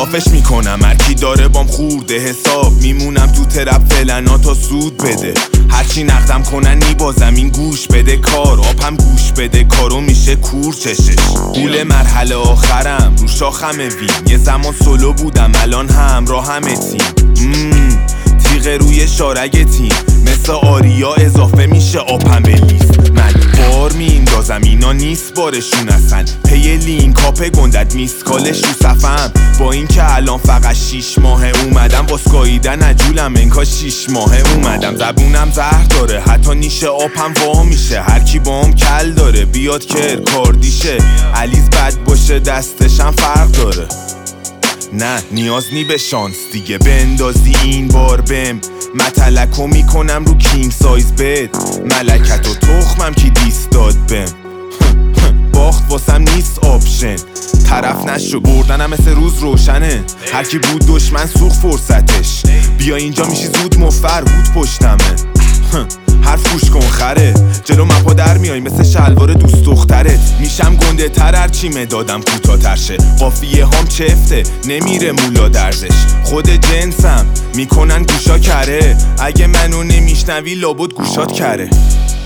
صافش میکنم هرکی داره بام خورده حساب. میمونم تو ترپ فعلا تا سود بده. هرچی نقدم کنن میبازم این گوش بده کار. آبم گوش بده کارو میشه کور چشش. قول مرحله آخرم رو شاخم وین. یه زمان سولو بودم الان همراهم تیم. تیغ روی شارگ تیم مثل آریا اضافه میشه آبم به لیست. من بار میندازم اینا نیست بارشون اصلا. پی لینک کاپ گندت میسکالش رو صفم. با این که الان فقط 6 ماه اومدم با سکاییدن عجولم انکا 6 ماه اومدم. زبونم زهر داره حتی نیشه آبم وا میشه. هر کی بام کل داره بیاد کر کاردیشه. علیز بد باشه دستشم فرق داره. نه نیاز نی به شانس دیگه بندازی این بار بهم. متلکو میکنم رو کینگ سایز بد. ملکت و تخمم کی دیست داد بهم. باخت واسم نیست آپشن. طرف نشو بردنم مثل روز روشنه. هرکی بود دشمن سوخ فرصتش. بیا اینجا میشی زود مفر هود پشتمه. حرف گوش کن خره. جلو مپا در میای مثل شلوار دوست دخترت. میشم گنده تر هرچی مدادم کوتا ترشه. قافیه هام چفته نمیره مولا درزش. خود جنسم میکنن گوشا کره. اگه منو نمیشنوی لابد گوشات کره.